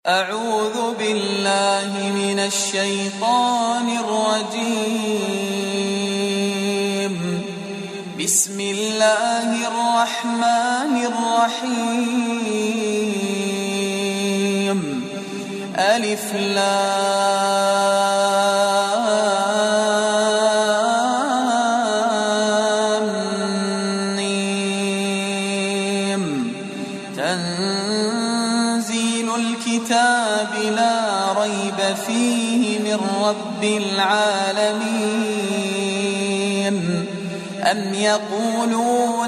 أعوذ بالله من الشيطان الرجيم. بسم الله الرحمن الرحيم. ألف لام ميم. تنزيل الكتاب لا ريب فيه من رب العالمين. أم يقولون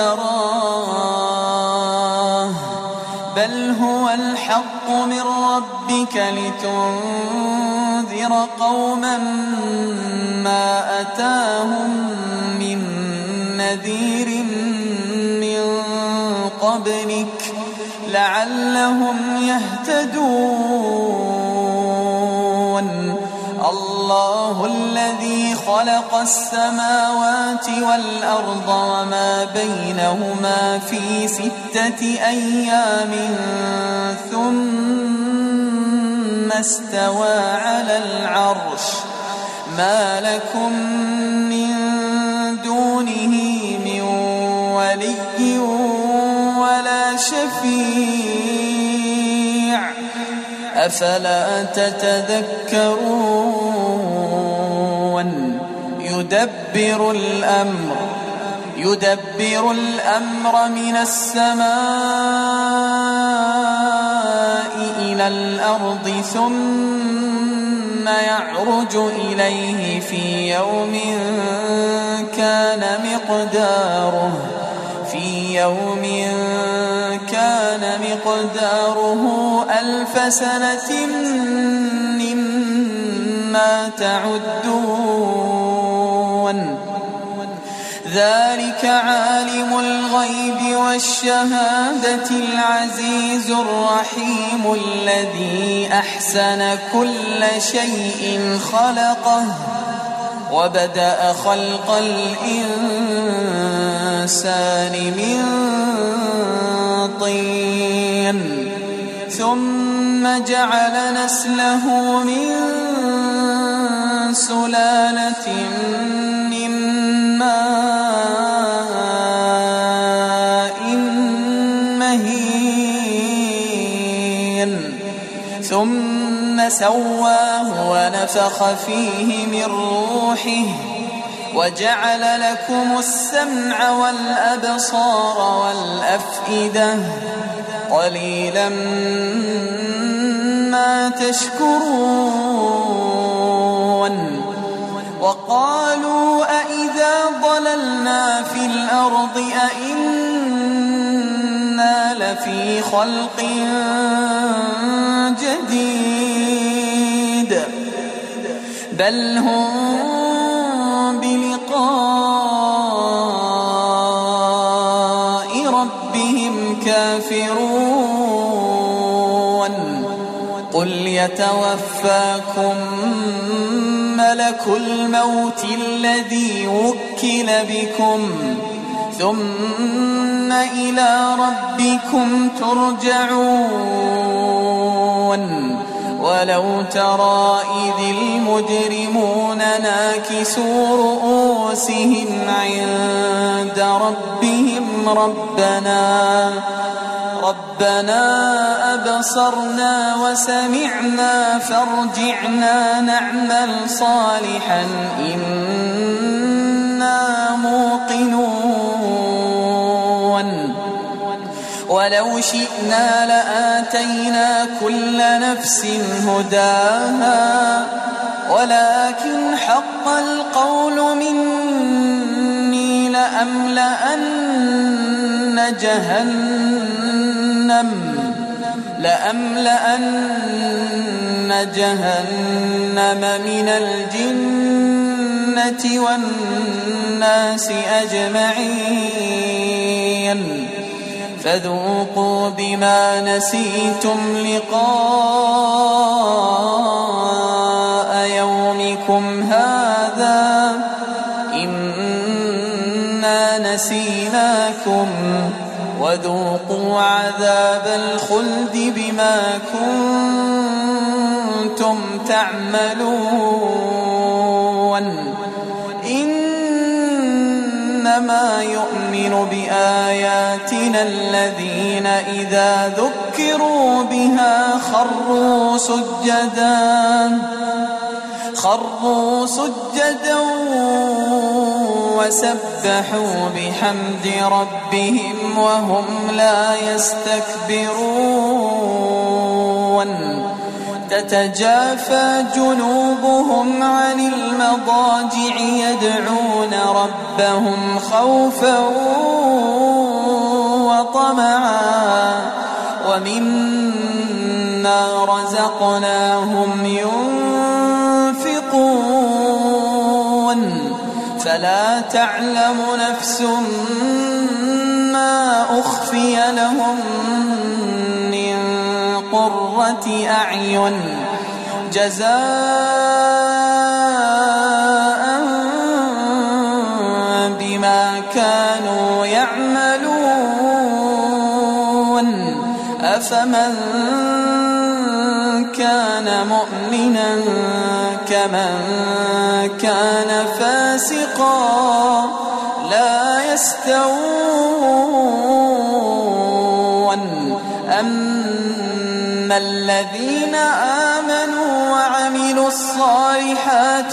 افتراه بل هو الحق من ربك لتنذر قوما ما أتاهم من نذير من قبلك لعلهم يهتدون. الله الذي خلق السماوات والأرض وما بينهما في 6 أيام ثم استوى على العرش. ما لكم من دونه من ولي ولا شفيع أفلا تتذكرون. يدبر الأمر من السماء إلى الأرض ثم يعرج إليه في يوم كان مقداره 1000 سنة مما تعدون. ذلك عالم الغيب والشهادة العزيز الرحيم الذي أحسن كل شيء خلقه وبدأ خلق الإنسان من طين ثم جعل نسله من سلالة من ماء مهين ثم سواه ونفخ فيه من روحه وجعل لكم السمع والأبصار والأفئدة قليلا ما تشكرون. وقالوا أئذا ضللنا في الأرض أئنا لفي خلق جديد بل هم بلقاء ربهم كافرون. قل يتوفاكم ملك الموت الذي وكل بكم ثم إلى ربكم ترجعون. ولو ترى إذ المجرمون ناكسوا رؤوسهم عند ربهم ربنا أبصرنا وسمعنا فارجعنا نعمل صالحا إنا موقنون. ولو شئنا لآتينا كل نفس هداها لكن حق القول مني لأملأن جهنم من الجنة والناس أجمعين. فذوقوا بما نسيتم لقاء يومكم هذا إنا نسيناكم وذوقوا عذاب الخلد بما كنتم تعملون إنما يؤمن بآياتنا الذين إذا ذكروا بها خروا سجدا وسبحوا بحمد ربهم وهم لا يستكبرون تتجافى جنوبهم عن المضاجع يدعون ربهم خوفا وطمعا ومما رزقناهم ينفقون فلا تعلم نفس ما أخفي لهم من قرة أعين جزاء بما كانوا يعملون أفمن كان مؤمنا كمن كان فاسقا لا يستوون أما الذين آمنوا وعملوا الصالحات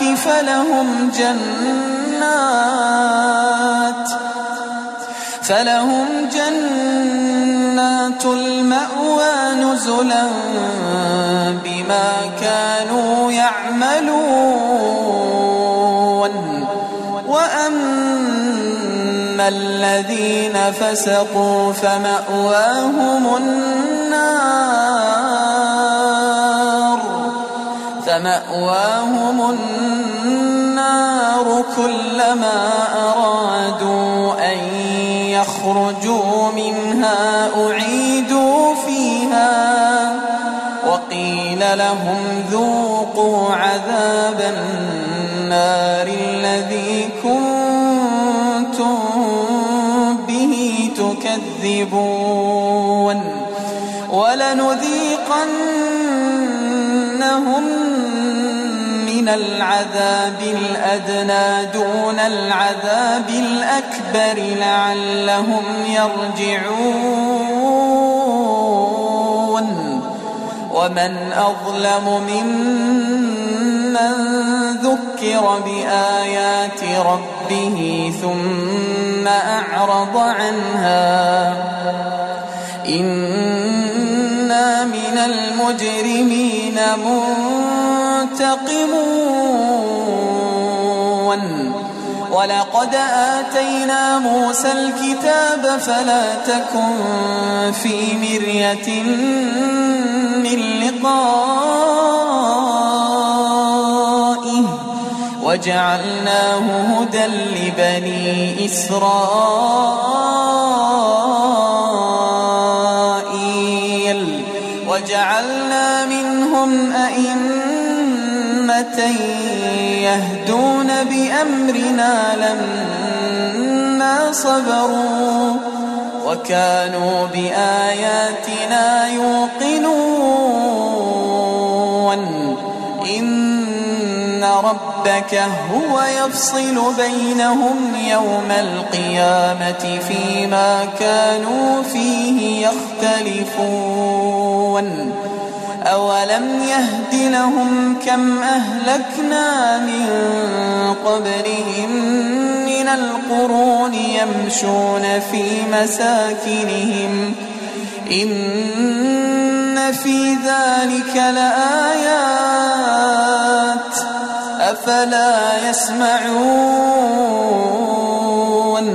فلهم جنات المأوى نزلا بما كانوا يعملون وأما الذين فسقوا فمأواهم النار كلما أرادوا أن يخرجوا منها أعيدوا فيها وقيل لهم ذوقوا عذاب النار الذي كنتم به تكذبون ولنذيقنهم من العذاب الأدنى دون العذاب الأكبر لعلهم يرجعون ومن أظلم ممن ذكر بآيات ربه ثم أعرض عنها إنا من المجرمين منتقمون ولقد آتينا موسى الكتاب فلا تكن في مرية من لقائه وجعلناه هدى لبني إسرائيل وجعلنا منهم أئمة يهدون بأمرنا لما صبروا وكانوا بآياتنا يوقنون إن ربك هو يفصل بينهم يوم القيامة فيما كانوا فيه يختلفون أولم يهد لهم كم أهلكنا من قبلهم من القرون يمشون في مساكنهم إن في ذلك لآيات أفلا يسمعون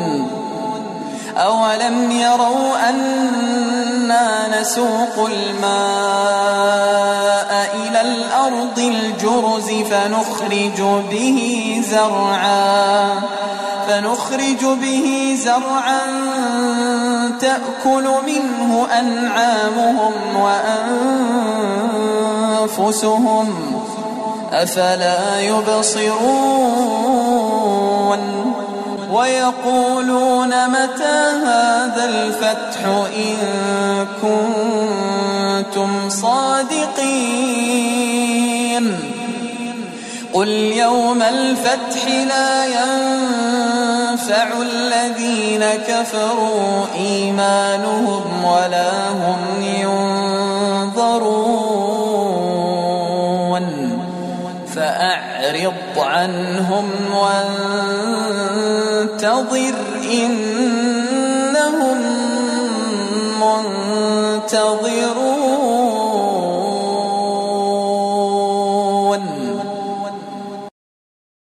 أولم يروا أنا نسوق الماء إلى الأرض الجرز فنخرج به زرعا تأكل منه أنعامهم وأنفسهم أفلا يبصرون ويقولون متى هذا الفتح إن كنتم صادقين قل يوم الفتح لا ينفع الذين كفروا إيمانهم ولا هم ينظرون فأعرض عنهم وانتظر إنهم منتظرون